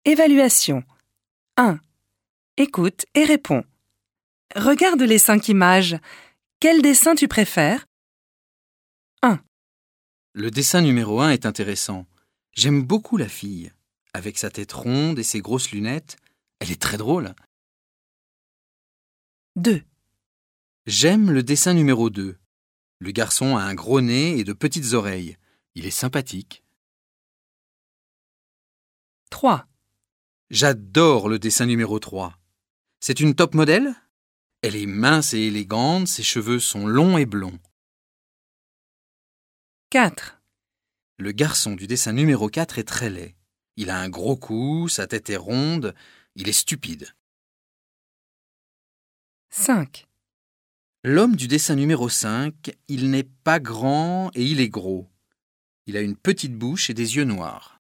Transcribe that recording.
Évaluation 1. Écoute et réponds. Regarde les 5 images. Quel dessin tu préfères? 1, Le dessin numéro 1 est intéressant. J'aime beaucoup la fille. Avec sa tête ronde et ses grosses lunettes, elle est très drôle. 2, J'aime le dessin numéro 2. Le garçon a un gros nez et de petites oreilles. Il est sympathique. 3, J'adore le dessin numéro 3. C'est une top modèle? Elle est mince et élégante, ses cheveux sont longs et blonds. 4, Le garçon du dessin numéro 4 est très laid. Il a un gros cou, sa tête est ronde, il est stupide. 5, L'homme du dessin numéro 5, il n'est pas grand et il est gros. Il a une petite bouche et des yeux noirs.